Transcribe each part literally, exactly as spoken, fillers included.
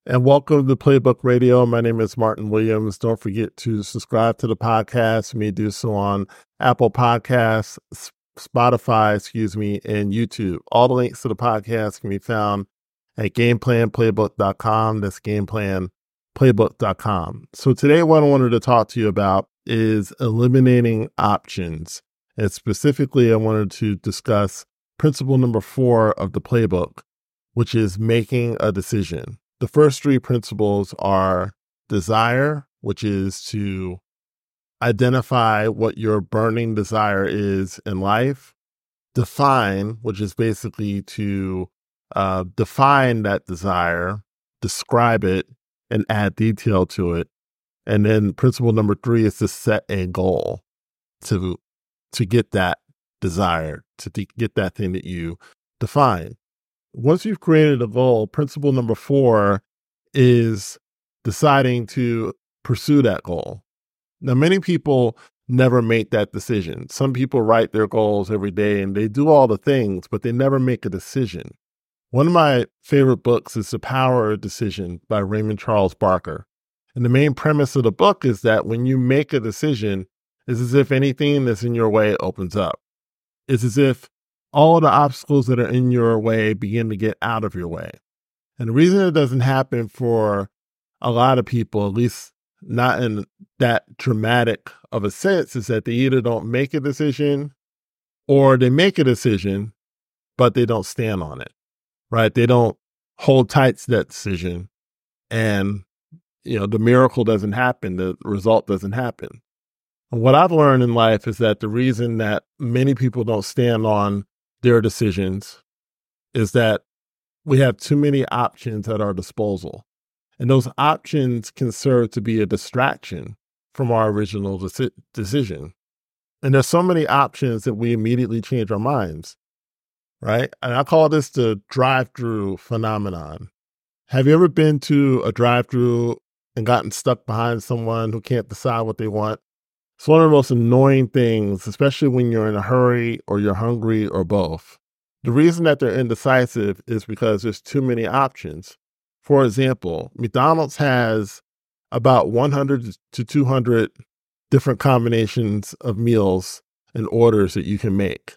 And welcome to Playbook Radio. My name is Martin Williams. Don't forget to subscribe to the podcast. You may do so on Apple Podcasts, Spotify, excuse me, and YouTube. All the links to the podcast can be found at game plan playbook dot com. That's game plan playbook dot com. So today what I wanted to talk to you about is eliminating options. And specifically, I wanted to discuss principle number four of the playbook, which is making a decision. The first three principles are desire, which is to identify what your burning desire is in life. Define, which is basically to uh, define that desire, describe it, and add detail to it. And then principle number three is to set a goal to, to get that desire, to de- get that thing that you define. Once you've created a goal, principle number four is deciding to pursue that goal. Now, many people never make that decision. Some people write their goals every day and they do all the things, but they never make a decision. One of my favorite books is The Power of Decision by Raymond Charles Barker. And the main premise of the book is that when you make a decision, it's as if anything that's in your way opens up. It's as if all the obstacles that are in your way begin to get out of your way. And the reason it doesn't happen for a lot of people, at least not in that dramatic of a sense, is that they either don't make a decision or they make a decision, but they don't stand on it, right? They don't hold tight to that decision. And, you know, the miracle doesn't happen. The result doesn't happen. And what I've learned in life is that the reason that many people don't stand on their decisions is that we have too many options at our disposal. And those options can serve to be a distraction from our original deci- decision. And there's so many options that we immediately change our minds, right? And I call this the drive-through phenomenon. Have you ever been to a drive-through and gotten stuck behind someone who can't decide what they want? It's one of the most annoying things, especially when you're in a hurry or you're hungry or both. The reason that they're indecisive is because there's too many options. For example, McDonald's has about one hundred to two hundred different combinations of meals and orders that you can make.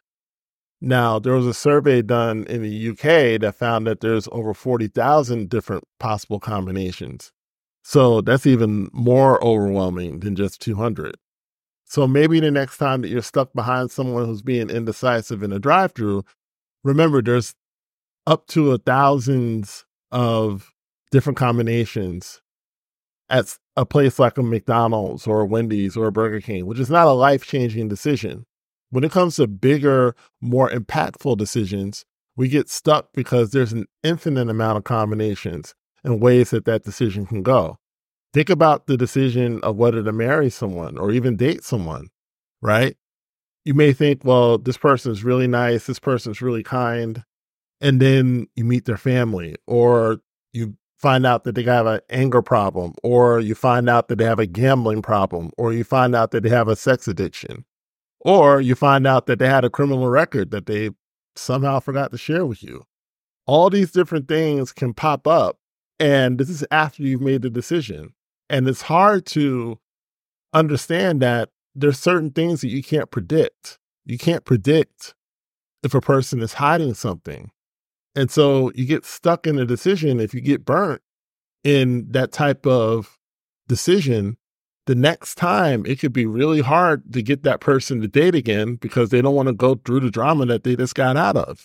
Now, there was a survey done in the U K that found that there's over forty thousand different possible combinations. So that's even more overwhelming than just two hundred. So maybe the next time that you're stuck behind someone who's being indecisive in a drive-thru, remember there's up to a thousands of different combinations at a place like a McDonald's or a Wendy's or a Burger King, which is not a life-changing decision. When it comes to bigger, more impactful decisions, we get stuck because there's an infinite amount of combinations and ways that that decision can go. Think about the decision of whether to marry someone or even date someone, right? You may think, well, this person's really nice, this person's really kind, and then you meet their family, or you find out that they have an anger problem, or you find out that they have a gambling problem, or you find out that they have a sex addiction, or you find out that they had a criminal record that they somehow forgot to share with you. All these different things can pop up, and this is after you've made the decision. And it's hard to understand that there's certain things that you can't predict. You can't predict if a person is hiding something. And so you get stuck in a decision. If you get burnt in that type of decision, the next time it could be really hard to get that person to date again because they don't want to go through the drama that they just got out of.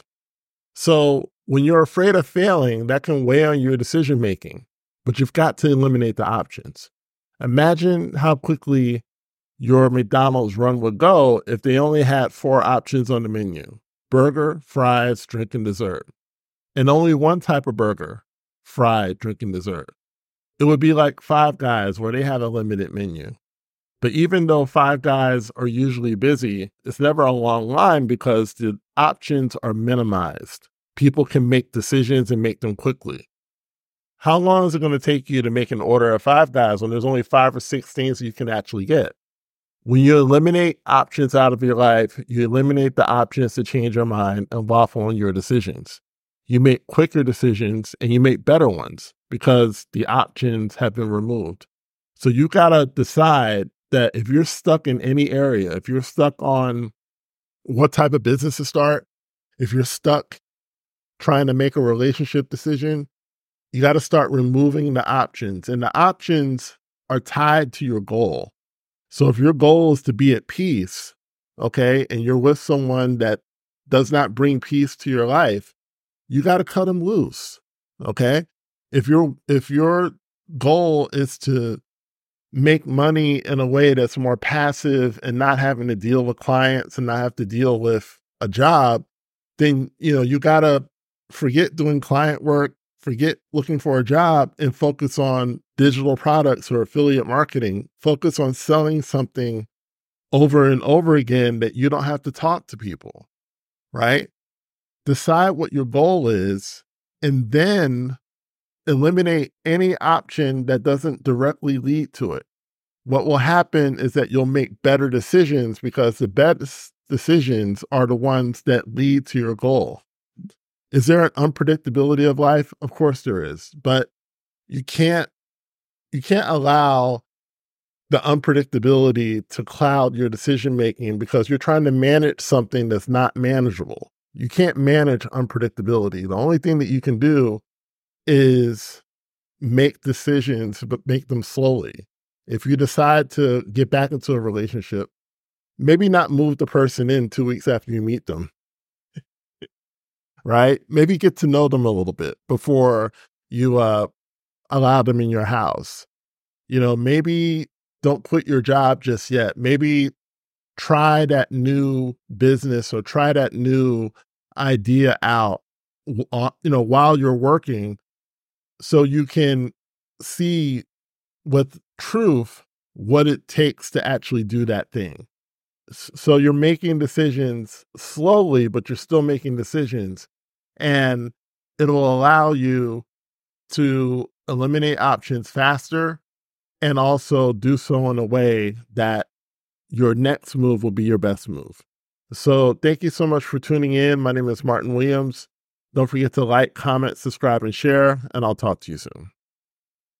So when you're afraid of failing, that can weigh on your decision making. But you've got to eliminate the options. Imagine how quickly your McDonald's run would go if they only had four options on the menu: burger, fries, drink, and dessert. And only one type of burger: fried, drink, and dessert. It would be like Five Guys, where they have a limited menu. But even though Five Guys are usually busy, it's never a long line because the options are minimized. People can make decisions and make them quickly. How long is it going to take you to make an order at Five Guys when there's only five or six things you can actually get? When you eliminate options out of your life, you eliminate the options to change your mind and waffle on your decisions. You make quicker decisions and you make better ones. because the options have been removed. So you got to decide that if you're stuck in any area, if you're stuck on what type of business to start, if you're stuck trying to make a relationship decision, you got to start removing the options. And the options are tied to your goal. So if your goal is to be at peace, okay, and you're with someone that does not bring peace to your life, you got to cut them loose, okay? If your if your goal is to make money in a way that's more passive and not having to deal with clients and not have to deal with a job, then, you know, you got to forget doing client work, forget looking for a job, and focus on digital products or affiliate marketing. Focus on selling something over and over again that you don't have to talk to people, right? Decide what your goal is and then eliminate any option that doesn't directly lead to it. What will happen is that you'll make better decisions because the best decisions are the ones that lead to your goal. Is there an unpredictability of life? Of course there is, but you can't you can't allow the unpredictability to cloud your decision making because you're trying to manage something that's not manageable. You can't manage unpredictability. The only thing that you can do is make decisions, but make them slowly. If you decide to get back into a relationship, maybe not move the person in two weeks after you meet them, right? Maybe get to know them a little bit before you uh, allow them in your house. You know, maybe don't quit your job just yet. Maybe try that new business or try that new idea out, you know, while you're working, so you can see with truth what it takes to actually do that thing. So you're making decisions slowly, but you're still making decisions, and it'll allow you to eliminate options faster and also do so in a way that your next move will be your best move. So thank you so much for tuning in. My name is Martin Williams. Don't forget to like, comment, subscribe, and share, and I'll talk to you soon.